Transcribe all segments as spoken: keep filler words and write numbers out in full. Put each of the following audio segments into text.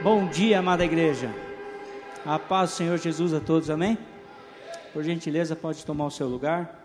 Bom dia, amada igreja. A paz do Senhor Jesus a todos, amém? Por gentileza, pode tomar o seu lugar.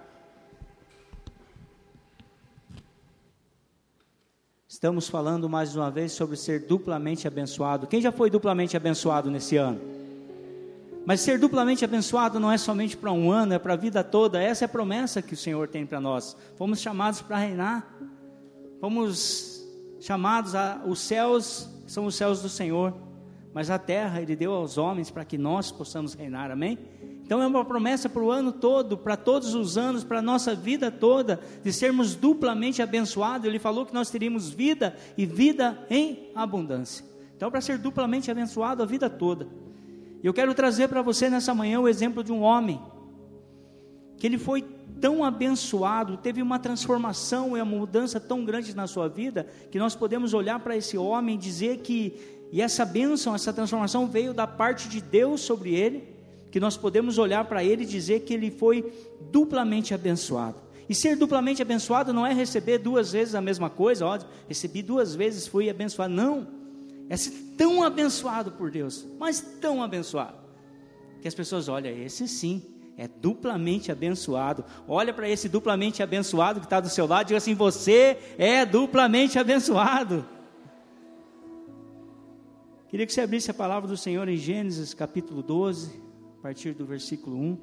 Estamos falando mais uma vez sobre ser duplamente abençoado. Quem já foi duplamente abençoado nesse ano? Mas ser duplamente abençoado não é somente para um ano, é para a vida toda. Essa é a promessa que o Senhor tem para nós. Fomos chamados para reinar. Fomos chamados a... Os céus são os céus do Senhor, mas a terra Ele deu aos homens para que nós possamos reinar, amém? Então é uma promessa para o ano todo, para todos os anos, para a nossa vida toda, de sermos duplamente abençoados. Ele falou que nós teríamos vida e vida em abundância. Então, para ser duplamente abençoado a vida toda. Eu quero trazer para você nessa manhã o exemplo de um homem, que ele foi tão abençoado, teve uma transformação e uma mudança tão grande na sua vida, que nós podemos olhar para esse homem e dizer que, e essa bênção, essa transformação veio da parte de Deus sobre ele, que nós podemos olhar para ele e dizer que ele foi duplamente abençoado. E ser duplamente abençoado não é receber duas vezes a mesma coisa, ó, recebi duas vezes, fui abençoado, não, é ser tão abençoado por Deus, mas tão abençoado, que as pessoas olham, esse sim, é duplamente abençoado. Olha para esse duplamente abençoado que está do seu lado e diga assim, você é duplamente abençoado. Queria que você abrisse a palavra do Senhor em Gênesis capítulo doze, a partir do versículo um.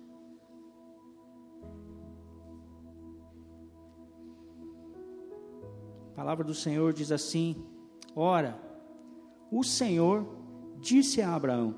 A palavra do Senhor diz assim: ora, o Senhor disse a Abraão,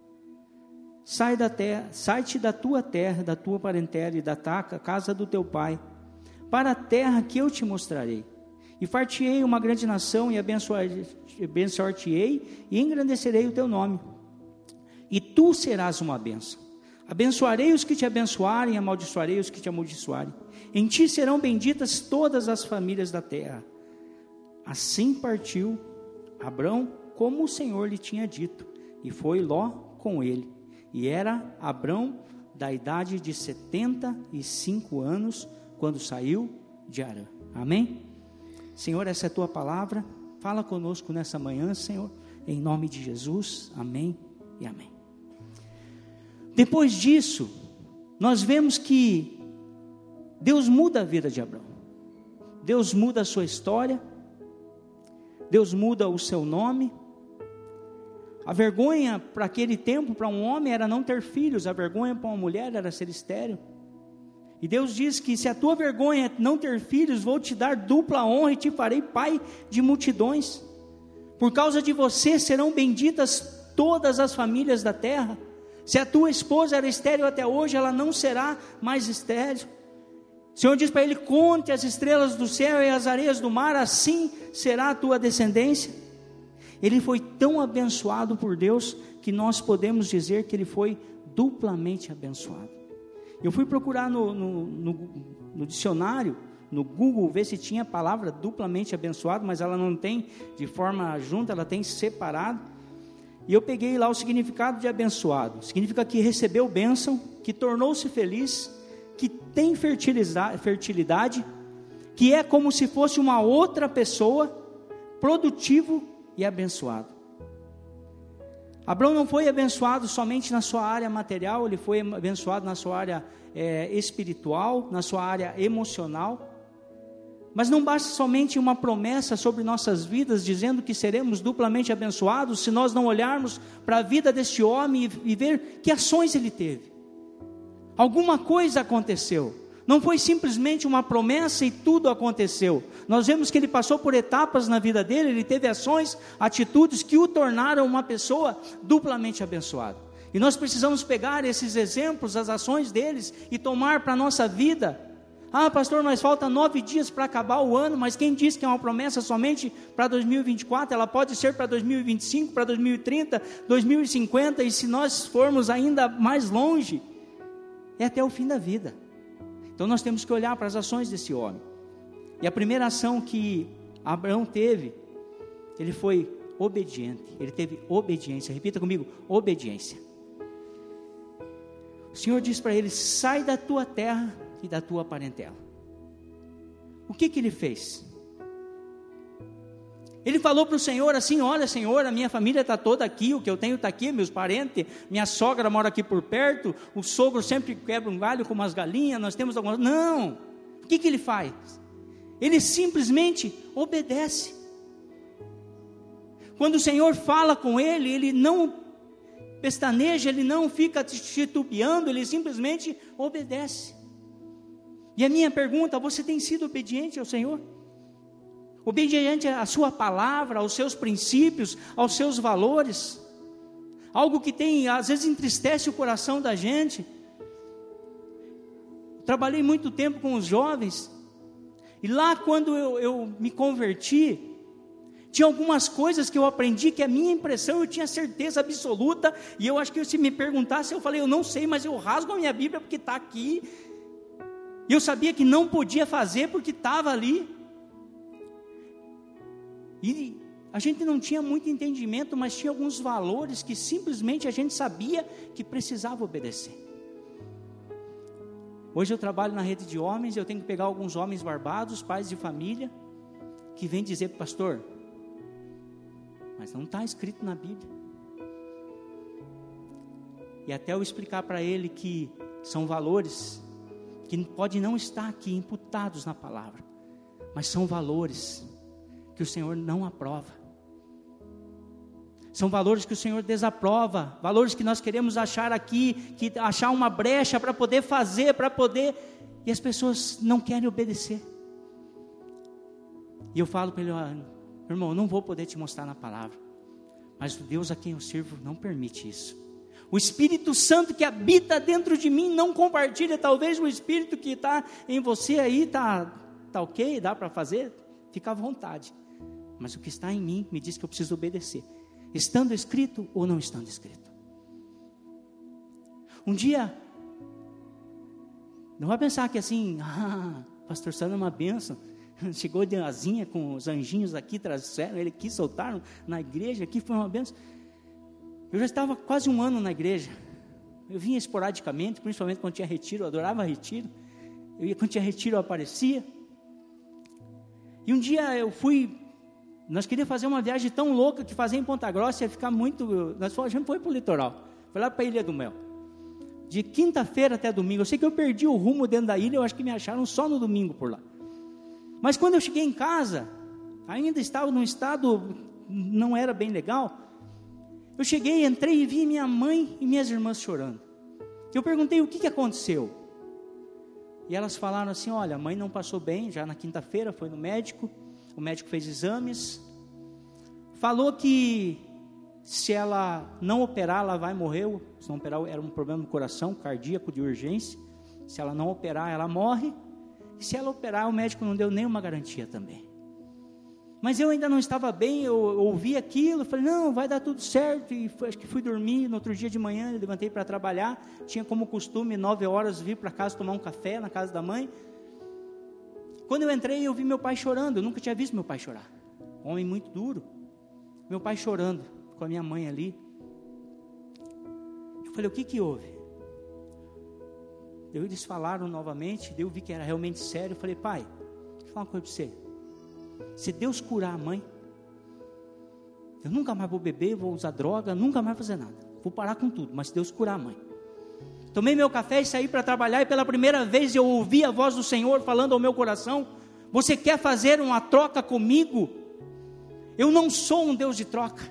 sai da terra, sai-te da tua terra, da tua parentela e da casa do teu pai, para a terra que eu te mostrarei, e far-te-ei uma grande nação, e abençoar-te-ei, e engrandecerei o teu nome, e tu serás uma bênção. Abençoarei os que te abençoarem, e amaldiçoarei os que te amaldiçoarem. Em ti serão benditas todas as famílias da terra. Assim partiu Abrão, como o Senhor lhe tinha dito, e foi Ló com ele. E era Abrão da idade de setenta e cinco anos, quando saiu de Harã. Amém? Senhor, essa é a tua palavra, fala conosco nessa manhã, Senhor, em nome de Jesus, amém e amém. Depois disso, nós vemos que Deus muda a vida de Abrão, Deus muda a sua história, Deus muda o seu nome. A vergonha para aquele tempo, para um homem, era não ter filhos. A vergonha para uma mulher era ser estéril. E Deus diz que se a tua vergonha é não ter filhos, vou te dar dupla honra e te farei pai de multidões. Por causa de você serão benditas todas as famílias da terra. Se a tua esposa era estéril até hoje, ela não será mais estéril. O Senhor diz para ele, conte as estrelas do céu e as areias do mar, assim será a tua descendência. Ele foi tão abençoado por Deus, que nós podemos dizer que ele foi duplamente abençoado. Eu fui procurar no, no, no, no dicionário, no Google, ver se tinha a palavra duplamente abençoado, mas ela não tem de forma junta, ela tem separado. E eu peguei lá o significado de abençoado. Significa que recebeu bênção, que tornou-se feliz, que tem fertilidade, que é como se fosse uma outra pessoa, produtivo e abençoado. Abrão não foi abençoado somente na sua área material, ele foi abençoado na sua área é, espiritual, na sua área emocional. Mas não basta somente uma promessa sobre nossas vidas, dizendo que seremos duplamente abençoados, se nós não olharmos para a vida deste homem e, e ver que ações ele teve. Alguma coisa aconteceu. Não foi simplesmente uma promessa e tudo aconteceu. Nós vemos que ele passou por etapas na vida dele, ele teve ações, atitudes que o tornaram uma pessoa duplamente abençoada. E nós precisamos pegar esses exemplos, as ações deles e tomar para a nossa vida. Ah, pastor, mas falta nove dias para acabar o ano, mas quem diz que é uma promessa somente para dois mil e vinte e quatro? Ela pode ser para dois mil e vinte e cinco, para dois mil e trinta, dois mil e cinquenta, e se nós formos ainda mais longe, é até o fim da vida. Então nós temos que olhar para as ações desse homem. E a primeira ação que Abraão teve, ele foi obediente, ele teve obediência. Repita comigo, obediência. O Senhor diz para ele, sai da tua terra e da tua parentela. O que que ele fez? Ele falou para o Senhor assim: olha, Senhor, a minha família está toda aqui, o que eu tenho está aqui, meus parentes, minha sogra mora aqui por perto, o sogro sempre quebra um galho com umas galinhas, nós temos algumas... Não, o que, que ele faz? Ele simplesmente obedece. Quando o Senhor fala com ele, ele não pestaneja, ele não fica titubeando, ele simplesmente obedece. E a minha pergunta: você tem sido obediente ao Senhor? Obediente à sua palavra, aos seus princípios, aos seus valores? Algo que tem, às vezes entristece o coração da gente. Trabalhei muito tempo com os jovens, e lá quando eu, eu me converti, tinha algumas coisas que eu aprendi que a minha impressão, eu tinha certeza absoluta, e eu acho que se me perguntasse, eu falei: eu não sei, mas eu rasgo a minha Bíblia porque está aqui, e eu sabia que não podia fazer porque estava ali. E a gente não tinha muito entendimento, mas tinha alguns valores que simplesmente a gente sabia que precisava obedecer. Hoje eu trabalho na rede de homens, eu tenho que pegar alguns homens barbados, pais de família, que vêm dizer: pastor, mas não está escrito na Bíblia. E até eu explicar para ele que são valores que pode não estar aqui imputados na palavra, mas são valores que o Senhor não aprova. São valores que o Senhor desaprova, valores que nós queremos achar aqui, que achar uma brecha para poder fazer, para poder, e as pessoas não querem obedecer. E eu falo para ele: ah, irmão, eu não vou poder te mostrar na palavra, mas o Deus a quem eu sirvo não permite isso. O Espírito Santo que habita dentro de mim não compartilha. Talvez o Espírito que está em você aí está tá ok, dá para fazer, fica à vontade. Mas o que está em mim me diz que eu preciso obedecer, estando escrito ou não estando escrito. Um dia, não vai pensar que assim, ah, pastor Sandro é uma bênção, chegou de asinha com os anjinhos aqui, trouxeram ele aqui, soltaram na igreja, aqui foi uma bênção. Eu já estava quase um ano na igreja, eu vinha esporadicamente, principalmente quando tinha retiro, eu adorava retiro, eu ia, quando tinha retiro eu aparecia. E um dia eu fui, nós queríamos fazer uma viagem tão louca que fazer em Ponta Grossa ia ficar muito, nós a gente foi para o litoral, foi lá para a Ilha do Mel, de quinta-feira até domingo. Eu sei que eu perdi o rumo dentro da ilha, eu acho que me acharam só no domingo por lá. Mas quando eu cheguei em casa, ainda estava num estado, não era bem legal. Eu cheguei, entrei e vi minha mãe e minhas irmãs chorando. Eu perguntei: o que, que aconteceu? E elas falaram assim: olha, a mãe não passou bem, já na quinta-feira foi no médico, o médico fez exames, falou que se ela não operar, ela vai morrer. Se não operar, era um problema no coração, cardíaco de urgência. Se ela não operar, ela morre. E se ela operar, o médico não deu nenhuma garantia também. Mas eu ainda não estava bem, eu, eu ouvi aquilo, falei: não, vai dar tudo certo. E foi, acho que fui dormir. No outro dia de manhã, eu levantei para trabalhar. Tinha como costume, nove horas, vir para casa tomar um café na casa da mãe. Quando eu entrei, eu vi meu pai chorando. Eu nunca tinha visto meu pai chorar. Um homem muito duro. Meu pai chorando com a minha mãe ali. Eu falei: o que que houve? Daí eles falaram novamente, daí eu vi que era realmente sério. Eu falei: pai, deixa eu falar uma coisa para você. Se Deus curar a mãe, eu nunca mais vou beber, vou usar droga, nunca mais fazer nada. Vou parar com tudo, mas se Deus curar a mãe. Tomei meu café e saí para trabalhar, e pela primeira vez eu ouvi a voz do Senhor falando ao meu coração: você quer fazer uma troca comigo? Eu não sou um Deus de troca.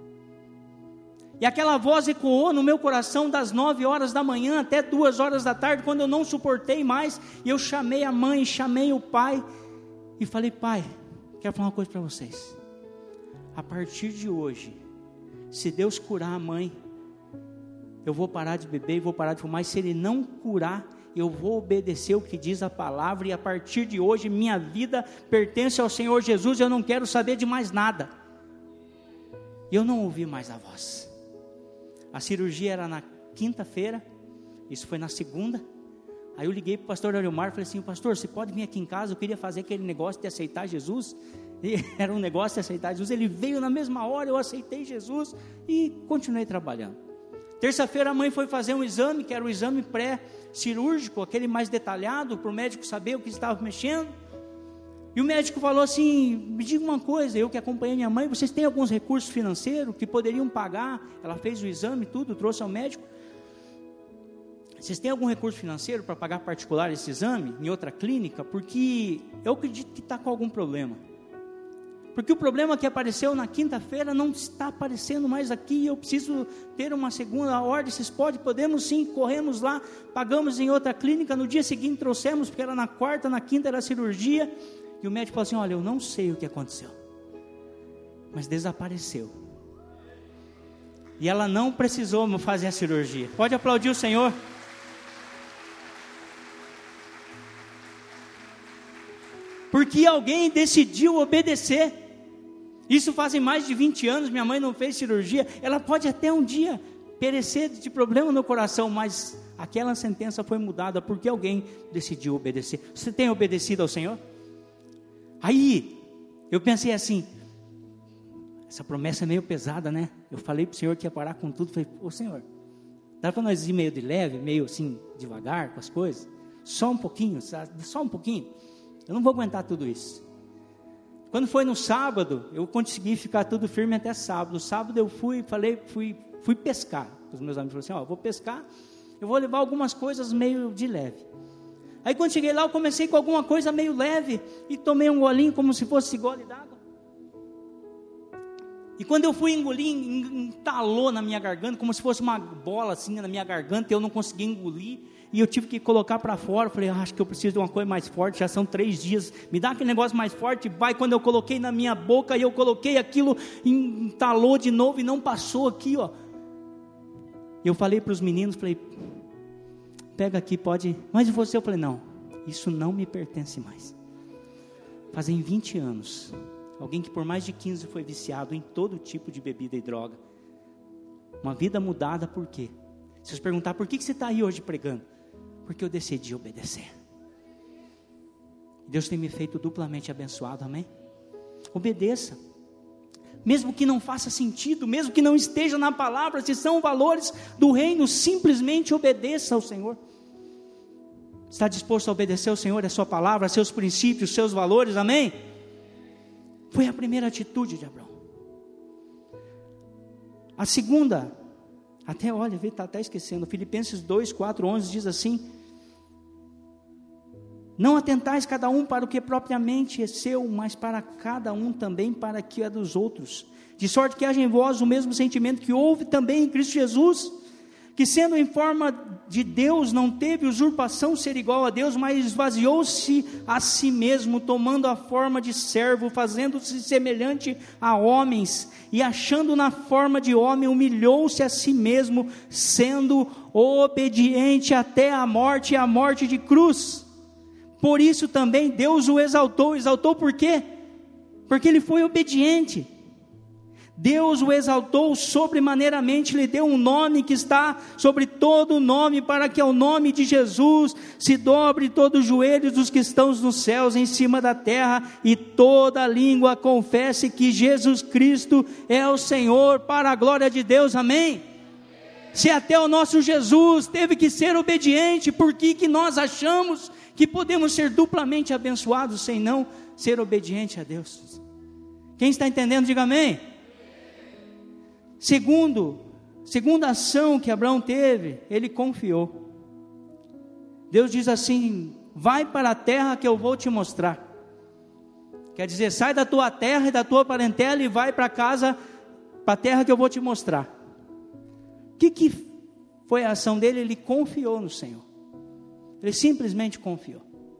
E aquela voz ecoou no meu coração das nove horas da manhã até duas horas da tarde, quando eu não suportei mais, e eu chamei a mãe, chamei o pai, e falei: pai, quero falar uma coisa para vocês. A partir de hoje, se Deus curar a mãe, eu vou parar de beber e vou parar de fumar. E se Ele não curar, eu vou obedecer o que diz a palavra. E a partir de hoje, minha vida pertence ao Senhor Jesus. Eu não quero saber de mais nada. E eu não ouvi mais a voz. A cirurgia era na quinta-feira, isso foi na segunda. Aí eu liguei para o pastor Ariomar e falei assim: pastor, você pode vir aqui em casa? Eu queria fazer aquele negócio de aceitar Jesus. E era um negócio de aceitar Jesus. Ele veio na mesma hora, eu aceitei Jesus e continuei trabalhando. Terça-feira a mãe foi fazer um exame, que era o exame pré-cirúrgico, aquele mais detalhado, para o médico saber o que estava mexendo. E o médico falou assim, me diga uma coisa, eu que acompanhei minha mãe, vocês têm alguns recursos financeiros que poderiam pagar? Ela fez o exame e tudo, trouxe ao médico. Vocês têm algum recurso financeiro para pagar particular esse exame, em outra clínica? Porque eu acredito que está com algum problema. Porque o problema que apareceu na quinta-feira não está aparecendo mais aqui, eu preciso ter uma segunda ordem, vocês podem, podemos sim, corremos lá, pagamos em outra clínica, no dia seguinte trouxemos, porque era na quarta, na quinta era a cirurgia, e o médico falou assim, olha, eu não sei o que aconteceu, mas desapareceu, e ela não precisou fazer a cirurgia. Pode aplaudir o Senhor? Porque alguém decidiu obedecer. Isso fazem mais de vinte anos, minha mãe não fez cirurgia, ela pode até um dia perecer de problema no coração, mas aquela sentença foi mudada porque alguém decidiu obedecer. Você tem obedecido ao Senhor? Aí, eu pensei assim, essa promessa é meio pesada, né? Eu falei para o Senhor que ia parar com tudo, falei, ô Senhor, dá para nós ir meio de leve, meio assim, devagar com as coisas? Só um pouquinho, só um pouquinho, eu não vou aguentar tudo isso. Quando foi no sábado, eu consegui ficar tudo firme até sábado. Sábado eu fui, falei, fui, fui pescar. Os meus amigos falaram assim, ó, eu vou pescar, eu vou levar algumas coisas meio de leve. Aí quando cheguei lá, eu comecei com alguma coisa meio leve, e tomei um golinho como se fosse gole d'água. E quando eu fui engolir, entalou na minha garganta, como se fosse uma bola assim na minha garganta, e eu não consegui engolir, e eu tive que colocar para fora. Falei, ah, acho que eu preciso de uma coisa mais forte, já são três dias, me dá aquele negócio mais forte, vai. Quando eu coloquei na minha boca, e eu coloquei aquilo, entalou de novo, e não passou aqui, ó. Eu falei para os meninos, falei, pega aqui, pode, mas você, eu falei, não, isso não me pertence mais. Fazem vinte anos, alguém que por mais de quinze foi viciado em todo tipo de bebida e droga, uma vida mudada, por quê? Se vocês perguntar, por que você está aí hoje pregando? Porque eu decidi obedecer. Deus tem me feito duplamente abençoado, amém? Obedeça, mesmo que não faça sentido, mesmo que não esteja na palavra, se são valores do reino, simplesmente obedeça ao Senhor. Está disposto a obedecer ao Senhor, a sua palavra, a seus princípios, seus valores, amém? Foi a primeira atitude de Abraão. A segunda, até olha, está até esquecendo, Filipenses dois, quatro, onze diz assim, não atentais cada um para o que propriamente é seu, mas para cada um também para que é dos outros, de sorte que haja em vós o mesmo sentimento que houve também em Cristo Jesus, que sendo em forma de Deus, não teve usurpação ser igual a Deus, mas esvaziou-se a si mesmo, tomando a forma de servo, fazendo-se semelhante a homens, e achando na forma de homem, humilhou-se a si mesmo, sendo obediente até a morte, e a morte de cruz. Por isso também Deus o exaltou. Exaltou por quê? Porque ele foi obediente. Deus o exaltou sobremaneiramente, lhe deu um nome que está sobre todo nome, para que ao nome de Jesus se dobre todo o joelho dos que estão nos céus, em cima da terra, e toda língua confesse que Jesus Cristo é o Senhor, para a glória de Deus, amém? Se até o nosso Jesus teve que ser obediente, por que que nós achamos que podemos ser duplamente abençoados sem não ser obediente a Deus? Quem está entendendo, diga amém. Segundo, segunda ação que Abraão teve, ele confiou. Deus diz assim, vai para a terra que eu vou te mostrar. Quer dizer, sai da tua terra e da tua parentela e vai para casa, para a terra que eu vou te mostrar. O que, que foi a ação dele? Ele confiou no Senhor. Ele simplesmente confiou.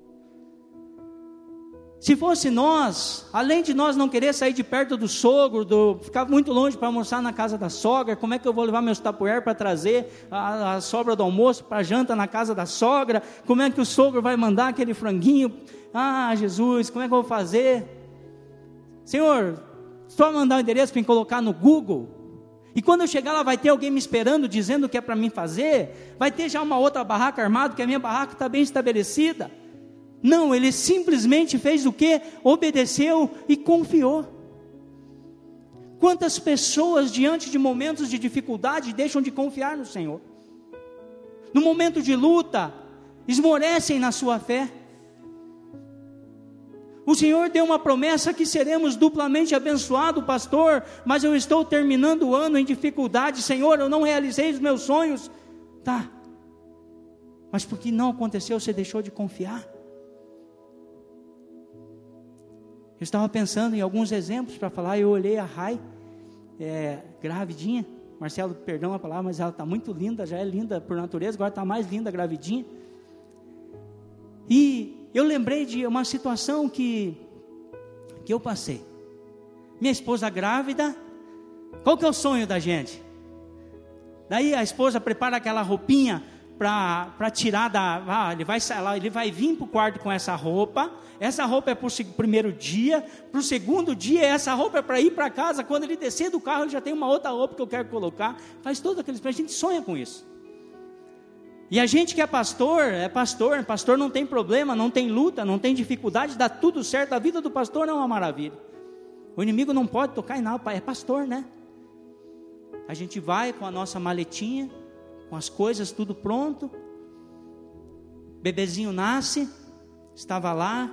Se fosse nós, além de nós não querer sair de perto do sogro, do, ficar muito longe para almoçar na casa da sogra, como é que eu vou levar meus tapuér para trazer a, a sobra do almoço para janta na casa da sogra? Como é que o sogro vai mandar aquele franguinho? Ah, Jesus, como é que eu vou fazer? Senhor, só mandar o endereço para me colocar no Google, e quando eu chegar lá vai ter alguém me esperando, dizendo o que é para mim fazer, vai ter já uma outra barraca armada, que a minha barraca está bem estabelecida. Não, ele simplesmente fez o quê? Obedeceu e confiou. Quantas pessoas diante de momentos de dificuldade deixam de confiar no Senhor? No momento de luta, esmorecem na sua fé. O Senhor deu uma promessa que seremos duplamente abençoados, pastor, mas eu estou terminando o ano em dificuldade, Senhor, eu não realizei os meus sonhos. Tá, mas porque não aconteceu, você deixou de confiar? Eu estava pensando em alguns exemplos para falar. Eu olhei a Rai, é, gravidinha. Marcelo, perdão a palavra, mas ela está muito linda, já é linda por natureza, agora está mais linda gravidinha. E eu lembrei de uma situação que, que eu passei. Minha esposa grávida, qual que é o sonho da gente? Daí a esposa prepara aquela roupinha para tirar da... Ah, ele, vai, ele vai vir para o quarto com essa roupa. Essa roupa é para o primeiro dia. Para o segundo dia, essa roupa é para ir para casa. Quando ele descer do carro, ele já tem uma outra roupa que eu quero colocar. Faz todo aquele... A gente sonha com isso. E a gente que é pastor, é pastor. Pastor não tem problema, não tem luta, não tem dificuldade, dá tudo certo. A vida do pastor não é uma maravilha. O inimigo não pode tocar em nada. É pastor, né? A gente vai com a nossa maletinha, com as coisas tudo pronto. Bebezinho nasce, estava lá.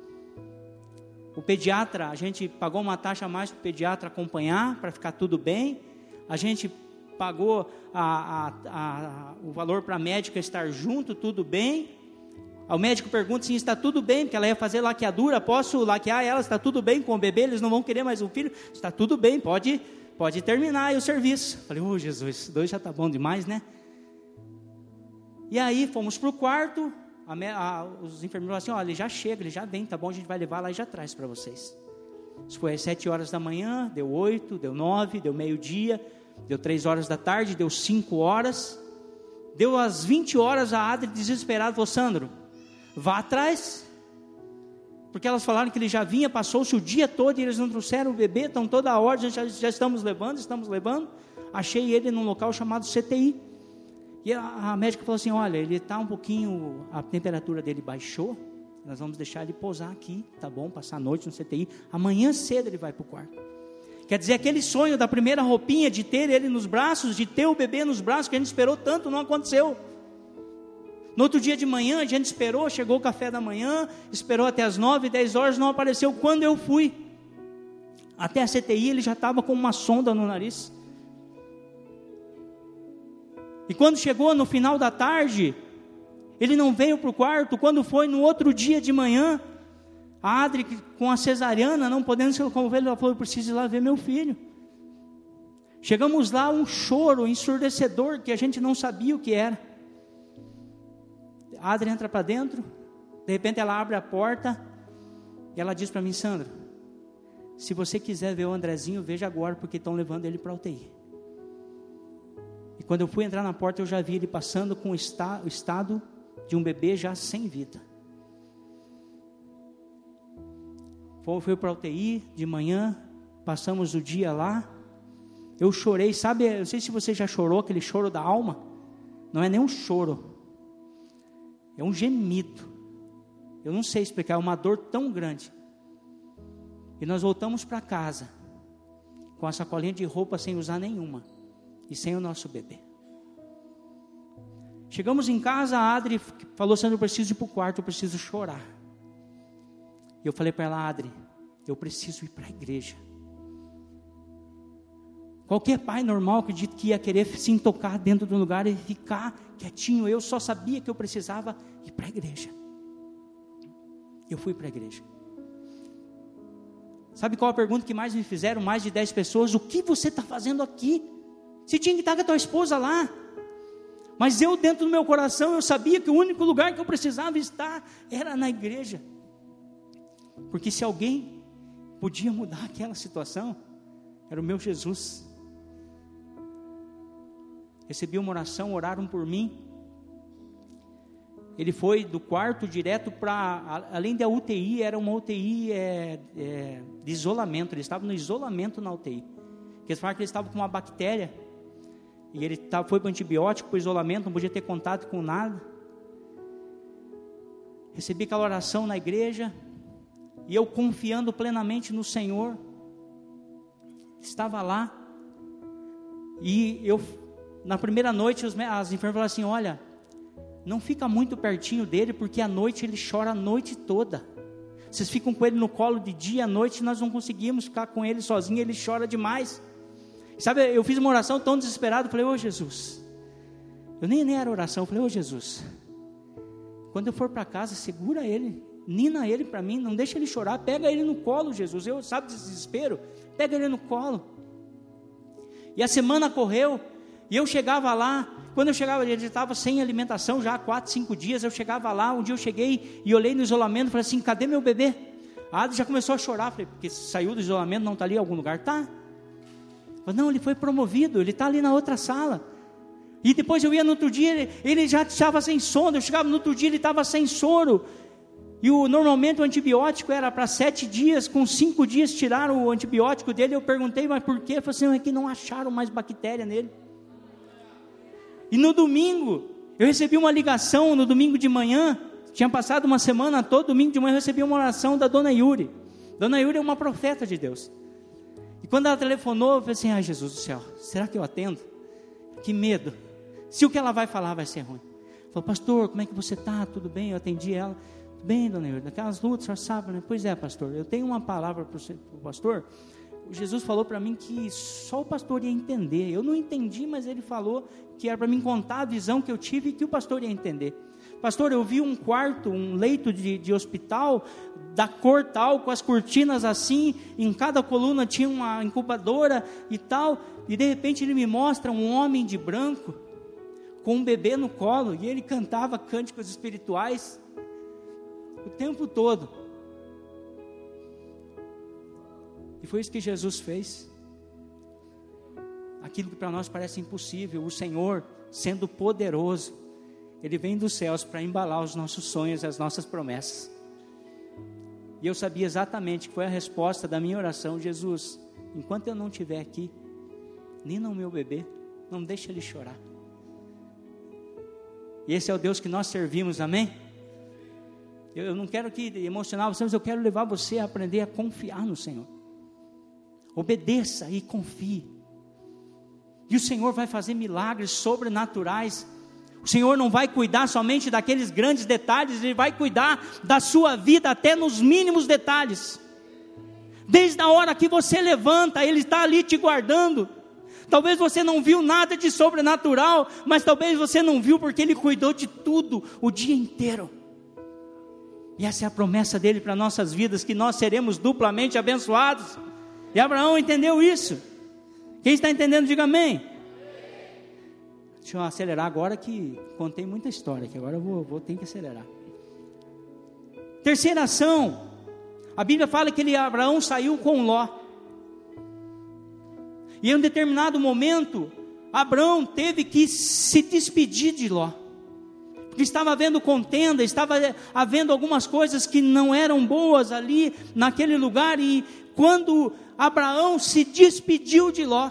O pediatra, a gente pagou uma taxa a mais para o pediatra acompanhar, para ficar tudo bem. A gente pagou a, a, a, o valor para a médica estar junto, tudo bem. O médico pergunta se está tudo bem, porque ela ia fazer laqueadura. Posso laquear ela? Está tudo bem com o bebê? Eles não vão querer mais um filho? Está tudo bem, pode, pode terminar aí o serviço. Falei, ô oh, Jesus, dois já está bom demais, né? E aí fomos para o quarto. A, a, os enfermeiros falaram assim, olha, ele já chega, ele já vem, tá bom, a gente vai levar lá e já traz para vocês. Isso foi às sete horas da manhã, deu oito, deu nove, deu meio-dia, deu três horas da tarde, deu cinco horas, deu às vinte horas. A Adri desesperada falou, Sandro, vá atrás, porque elas falaram que ele já vinha, passou-se o dia todo e eles não trouxeram o bebê, estão toda a hora, já, já estamos levando, estamos levando. Achei ele num local chamado C T I. E a, a médica falou assim, olha, ele está um pouquinho, a temperatura dele baixou, nós vamos deixar ele pousar aqui, tá bom, passar a noite no C T I, amanhã cedo ele vai para o quarto. Quer dizer, aquele sonho da primeira roupinha, de ter ele nos braços, de ter o bebê nos braços, que a gente esperou tanto, não aconteceu. No outro dia de manhã, a gente esperou, chegou o café da manhã, esperou até as nove, dez horas, não apareceu. Quando eu fui até a C T I, ele já estava com uma sonda no nariz. E quando chegou no final da tarde, ele não veio para o quarto. Quando foi no outro dia de manhã, a Adri, com a cesariana, não podendo se locomover, ela falou, eu preciso ir lá ver meu filho. Chegamos lá, um choro ensurdecedor, que a gente não sabia o que era. A Adri entra para dentro, de repente ela abre a porta, e ela diz para mim, Sandro, se você quiser ver o Andrezinho, veja agora, porque estão levando ele para a U T I. E quando eu fui entrar na porta, eu já vi ele passando com o, esta, o estado de um bebê já sem vida. Foi, foi para a U T I de manhã, passamos o dia lá. Eu chorei, sabe, eu não sei se você já chorou, aquele choro da alma. Não é nem um choro, é um gemido. Eu não sei explicar, é uma dor tão grande. E nós voltamos para casa, com a sacolinha de roupa sem usar nenhuma. E sem o nosso bebê. Chegamos em casa, a Adri falou, Sandro, eu preciso ir para o quarto, eu preciso chorar. E eu falei para ela, Adri, eu preciso ir para a igreja. Qualquer pai normal acredito que ia querer se intocar dentro do lugar e ficar quietinho. Eu só sabia que eu precisava ir para a igreja. Eu fui para a igreja. Sabe qual a pergunta que mais me fizeram? Mais de dez pessoas. O que você está fazendo aqui? Você tinha que estar com a tua esposa lá. Mas eu, dentro do meu coração, eu sabia que o único lugar que eu precisava estar era na igreja. Porque se alguém podia mudar aquela situação, era o meu Jesus. Recebi uma oração, oraram por mim. Ele foi do quarto direto para, além da U T I, era uma U T I é, é, de isolamento. Ele estava no isolamento na U T I. Porque eles falaram que ele estava com uma bactéria. E ele foi para o antibiótico, para o isolamento, não podia ter contato com nada. Recebi aquela oração na igreja, e eu confiando plenamente no Senhor, estava lá, e eu, na primeira noite, os, as enfermeiras falaram assim, olha, não fica muito pertinho dele, porque à noite ele chora a noite toda. Vocês ficam com ele no colo de dia, à noite, nós não conseguimos ficar com ele sozinho, ele chora demais. Sabe, eu fiz uma oração tão desesperado, falei, ô Jesus, eu nem, nem era oração, eu falei, ô Jesus, quando eu for para casa, segura ele, nina ele para mim, não deixa ele chorar, pega ele no colo, Jesus, eu sabe desse desespero, pega ele no colo. E a semana correu, e eu chegava lá, quando eu chegava, ele estava sem alimentação já há quatro, cinco dias, eu chegava lá, um dia eu cheguei e olhei no isolamento, falei assim, cadê meu bebê? A Ada já começou a chorar, falei, porque saiu do isolamento, não está ali em algum lugar? Tá. Falei, não, ele foi promovido, ele está ali na outra sala. E depois eu ia no outro dia, ele, ele já estava sem sono, eu chegava no outro dia, ele estava sem soro. E o, normalmente o antibiótico era para sete dias, com cinco dias tiraram o antibiótico dele, eu perguntei, mas por quê? Eu falei assim, é que não acharam mais bactéria nele. E no domingo, eu recebi uma ligação, no domingo de manhã, tinha passado uma semana toda, domingo de manhã eu recebi uma oração da dona Yuri. Dona Yuri é uma profeta de Deus. E quando ela telefonou, eu falei assim, ai Jesus do céu, será que eu atendo? Que medo, se o que ela vai falar vai ser ruim. Falou, pastor, como é que você está? Tudo bem? Eu atendi ela. Tudo bem, dona Yuri, daquelas lutas, o senhor sabe, né? Pois é, pastor, eu tenho uma palavra para o pastor. Jesus falou para mim que só o pastor ia entender. Eu não entendi, mas ele falou que era para mim contar a visão que eu tive e que o pastor ia entender. Pastor, eu vi um quarto, um leito de, de hospital, da cor tal, com as cortinas assim, em cada coluna tinha uma incubadora e tal, e de repente ele me mostra um homem de branco, com um bebê no colo, e ele cantava cânticos espirituais, o tempo todo. E foi isso que Jesus fez. Aquilo que para nós parece impossível, o Senhor, sendo poderoso, Ele vem dos céus para embalar os nossos sonhos, as nossas promessas. E eu sabia exatamente que foi a resposta da minha oração, Jesus, enquanto eu não estiver aqui, nina o meu bebê, não deixa ele chorar. E esse é o Deus que nós servimos, amém? Eu, eu não quero que emocionar você, mas eu quero levar você a aprender a confiar no Senhor. Obedeça e confie. E o Senhor vai fazer milagres sobrenaturais. O Senhor não vai cuidar somente daqueles grandes detalhes, Ele vai cuidar da sua vida até nos mínimos detalhes. Desde a hora que você levanta, Ele está ali te guardando. Talvez você não viu nada de sobrenatural, mas talvez você não viu porque Ele cuidou de tudo o dia inteiro. E essa é a promessa dEle para nossas vidas, que nós seremos duplamente abençoados. E Abraão entendeu isso. Quem está entendendo, diga amém. Deixa eu acelerar agora, que contei muita história, que agora eu vou, vou ter que acelerar. Terceira ação, a Bíblia fala que ele, Abraão saiu com Ló. E em um determinado momento, Abraão teve que se despedir de Ló. Porque estava havendo contenda, estava havendo algumas coisas que não eram boas ali, naquele lugar. E quando Abraão se despediu de Ló,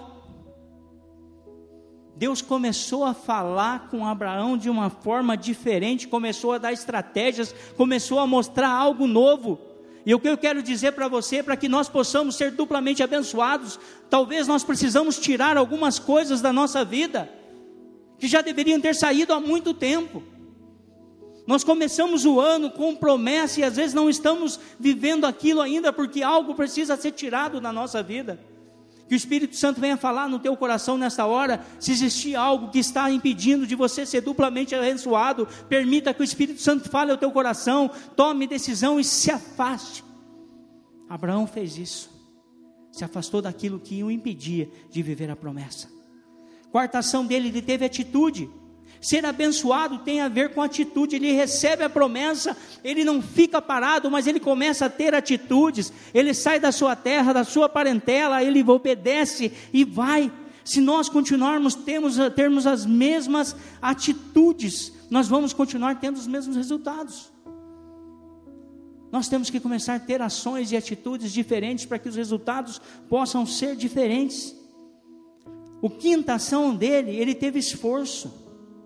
Deus começou a falar com Abraão de uma forma diferente, começou a dar estratégias, começou a mostrar algo novo. E o que eu quero dizer para você, para que nós possamos ser duplamente abençoados, talvez nós precisamos tirar algumas coisas da nossa vida, que já deveriam ter saído há muito tempo. Nós começamos o ano com promessa e às vezes não estamos vivendo aquilo ainda, porque algo precisa ser tirado da nossa vida. Que o Espírito Santo venha falar no teu coração nesta hora. Se existir algo que está impedindo de você ser duplamente abençoado, permita que o Espírito Santo fale ao teu coração, tome decisão e se afaste. Abraão fez isso, se afastou daquilo que o impedia de viver a promessa. Quarta ação dele, ele teve atitude. Ser abençoado tem a ver com atitude. Ele recebe a promessa, ele não fica parado, mas ele começa a ter atitudes. Ele sai da sua terra, da sua parentela, ele obedece e vai. Se nós continuarmos termos, termos as mesmas atitudes, nós vamos continuar tendo os mesmos resultados. Nós temos que começar a ter ações e atitudes diferentes para que os resultados possam ser diferentes. A quinta ação dele, ele teve esforço.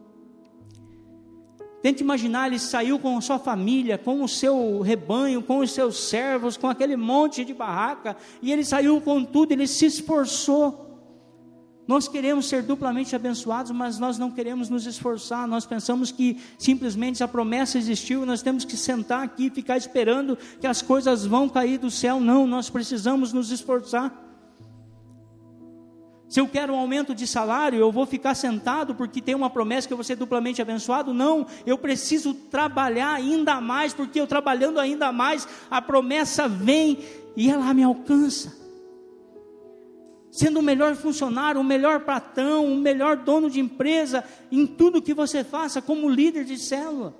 Tente imaginar, ele saiu com a sua família, com o seu rebanho, com os seus servos, com aquele monte de barraca, e ele saiu com tudo, ele se esforçou. Nós queremos ser duplamente abençoados, mas nós não queremos nos esforçar. Nós pensamos que simplesmente a promessa existiu, nós temos que sentar aqui e ficar esperando que as coisas vão cair do céu. Não, nós precisamos nos esforçar. Se eu quero um aumento de salário, eu vou ficar sentado porque tem uma promessa que eu vou ser duplamente abençoado? Não, eu preciso trabalhar ainda mais, porque eu trabalhando ainda mais, a promessa vem e ela me alcança. Sendo o melhor funcionário, o melhor patrão, o melhor dono de empresa, em tudo que você faça como líder de célula.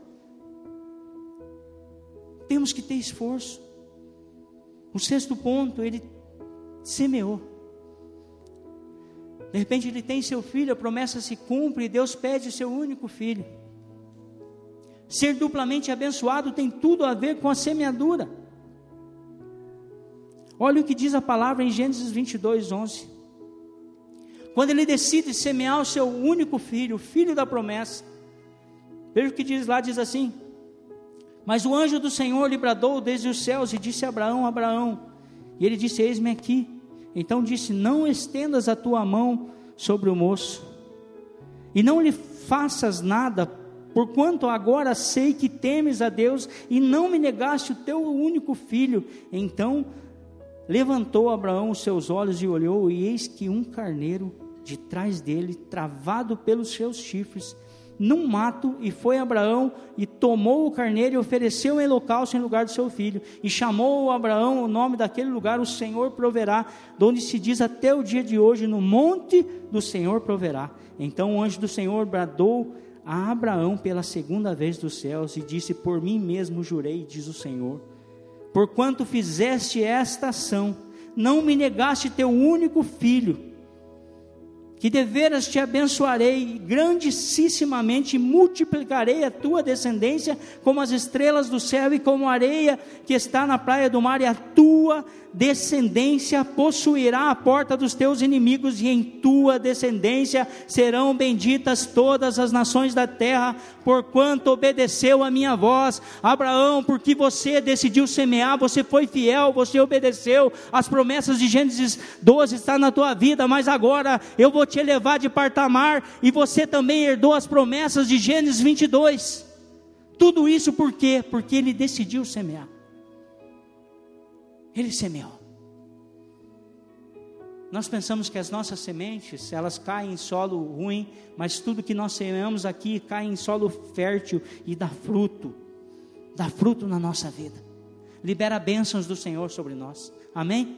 Temos que ter esforço. O sexto ponto, ele semeou. De repente ele tem seu filho, a promessa se cumpre e Deus pede seu único filho. Ser duplamente abençoado tem tudo a ver com a semeadura. Olha o que diz a palavra em Gênesis vinte e dois, onze. Quando ele decide semear o seu único filho, o filho da promessa. Veja o que diz lá, diz assim: mas o anjo do Senhor lhe bradou desde os céus e disse a Abraão, Abraão. E ele disse, eis-me aqui. Então disse, não estendas a tua mão sobre o moço, e não lhe faças nada, porquanto agora sei que temes a Deus, e não me negaste o teu único filho. Então levantou Abraão os seus olhos e olhou, e eis que um carneiro de trás dele, travado pelos seus chifres, num mato, e foi Abraão e tomou o carneiro e ofereceu em holocausto em lugar do seu filho, e chamou Abraão o nome daquele lugar, o Senhor proverá, de onde se diz até o dia de hoje, no monte do Senhor proverá. Então o anjo do Senhor bradou a Abraão pela segunda vez dos céus, e disse, por mim mesmo jurei, diz o Senhor, porquanto fizeste esta ação, não me negaste teu único filho, que deveras te abençoarei grandissimamente, e multiplicarei a tua descendência como as estrelas do céu e como a areia que está na praia do mar, e a tua descendência possuirá a porta dos teus inimigos, e em tua descendência serão benditas todas as nações da terra, porquanto obedeceu a minha voz. Abraão, porque você decidiu semear, você foi fiel, você obedeceu, as promessas de Gênesis doze estão na tua vida, mas agora eu vou te elevar de patamar, e você também herdou as promessas de Gênesis vinte e dois, tudo isso por quê? Porque ele decidiu semear, ele semeou. Nós pensamos que as nossas sementes, elas caem em solo ruim, mas tudo que nós semeamos aqui, cai em solo fértil, e dá fruto, dá fruto na nossa vida, libera bênçãos do Senhor sobre nós, amém?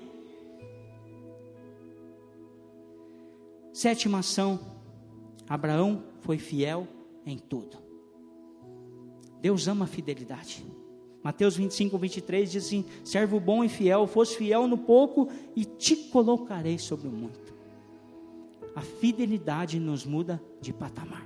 Sétima ação, Abraão foi fiel em tudo. Deus ama a fidelidade. Mateus vinte e cinco, vinte e três diz assim, servo bom e fiel, fosse fiel no pouco e te colocarei sobre o muito. A fidelidade nos muda de patamar.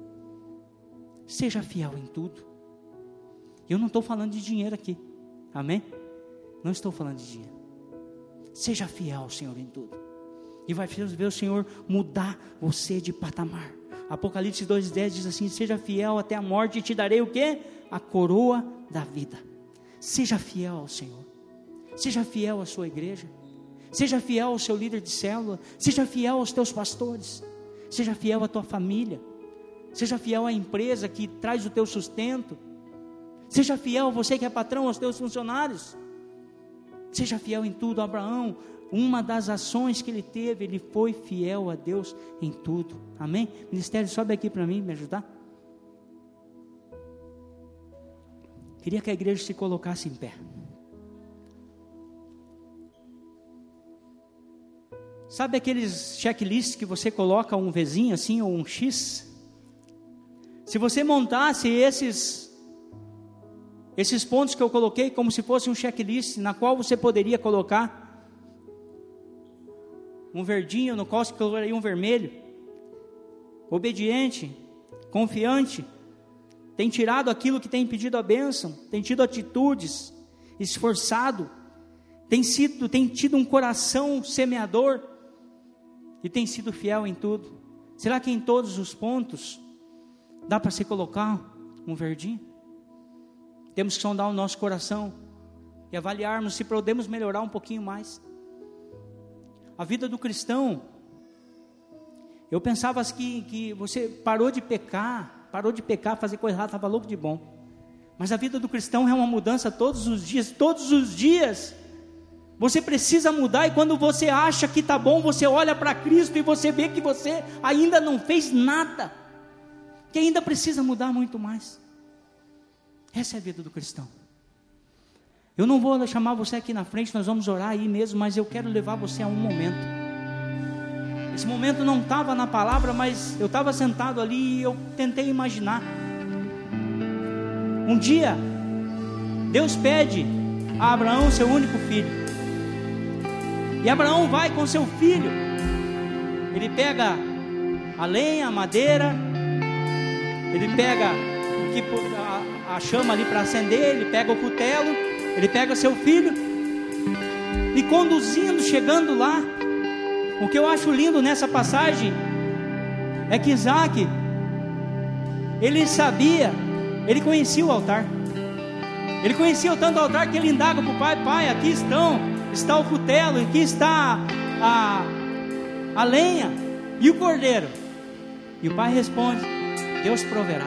Seja fiel em tudo. Eu não estou falando de dinheiro aqui, amém? Não estou falando de dinheiro. Seja fiel, Senhor, em tudo, e vai ver o Senhor mudar você de patamar. Apocalipse dois, dez diz assim, seja fiel até a morte e te darei o quê? A coroa da vida. Seja fiel ao Senhor, seja fiel à sua igreja, seja fiel ao seu líder de célula, seja fiel aos teus pastores, seja fiel à tua família, seja fiel à empresa que traz o teu sustento, seja fiel você que é patrão aos teus funcionários, seja fiel em tudo. Abraão, uma das ações que ele teve, ele foi fiel a Deus em tudo, amém? Ministério, sobe aqui para mim, me ajudar. Queria que a igreja se colocasse em pé. Sabe aqueles checklists que você coloca um Vzinho assim, ou um X? Se você montasse esses, esses pontos que eu coloquei como se fosse um checklist, na qual você poderia colocar um verdinho, no qual você colocaria um vermelho. Obediente, confiante, tem tirado aquilo que tem impedido a bênção, tem tido atitudes, esforçado, tem sido, tem tido um coração semeador, e tem sido fiel em tudo. Será que em todos os pontos dá para se colocar um verdinho? Temos que sondar o nosso coração e avaliarmos se podemos melhorar um pouquinho mais. A vida do cristão, Eu pensava que, que você parou de pecar, parou de pecar, fazer coisa errada, estava louco de bom. Mas a vida do cristão é uma mudança todos os dias, todos os dias. Você precisa mudar, e quando você acha que está bom, você olha para Cristo e você vê que você ainda não fez nada, que ainda precisa mudar muito mais. Essa é a vida do cristão. Eu não vou chamar você aqui na frente, nós vamos orar aí mesmo, mas eu quero levar você a um momento. Esse momento não estava na palavra, mas eu estava sentado ali e eu tentei imaginar. Um dia, Deus pede a Abraão seu único filho, e Abraão vai com seu filho. Ele pega a lenha, a madeira, ele pega a, a chama ali para acender, ele pega o cutelo, ele pega seu filho, e conduzindo, chegando lá, o que eu acho lindo nessa passagem, é que Isaac, ele sabia, ele conhecia o altar, ele conhecia tanto o altar, que ele indaga para o pai: pai, aqui estão, está o cutelo, aqui está a, a lenha, e o cordeiro? E o pai responde: Deus proverá.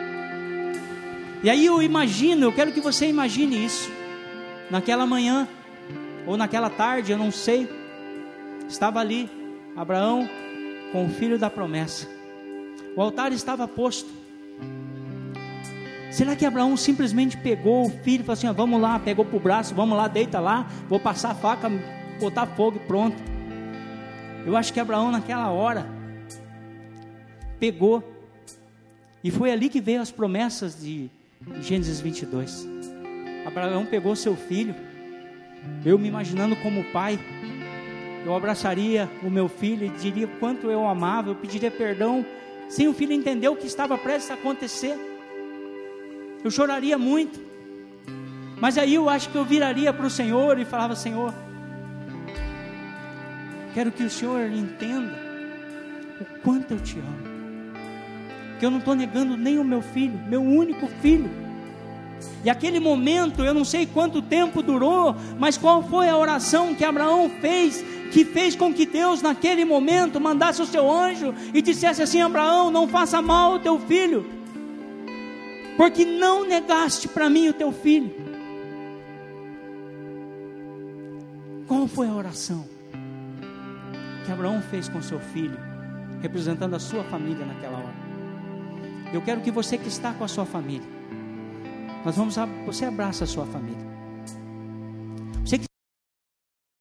E aí eu imagino, eu quero que você imagine isso, naquela manhã, ou naquela tarde, eu não sei, estava ali, Abraão, com o filho da promessa, o altar estava posto. Será que Abraão simplesmente pegou o filho e falou assim: ó, vamos lá, pegou para o braço, vamos lá, deita lá, vou passar a faca, botar fogo e pronto? Eu acho que Abraão naquela hora, pegou, e foi ali que veio as promessas de Gênesis vinte e dois. Abraão pegou seu filho, eu me imaginando como pai, eu abraçaria o meu filho e diria quanto eu amava, eu pediria perdão, sem o filho entender o que estava prestes a acontecer. Eu choraria muito, mas aí eu acho que eu viraria para o Senhor e falava: Senhor, quero que o Senhor entenda o quanto eu te amo, que eu não estou negando nem o meu filho, meu único filho. E aquele momento, eu não sei quanto tempo durou, mas qual foi a oração que Abraão fez, que fez com que Deus naquele momento mandasse o seu anjo e dissesse assim: Abraão, não faça mal ao teu filho, porque não negaste para mim o teu filho. Qual foi a oração que Abraão fez com seu filho, representando a sua família naquela hora? Eu quero que você que está com a sua família, nós vamos, você abraça a sua família,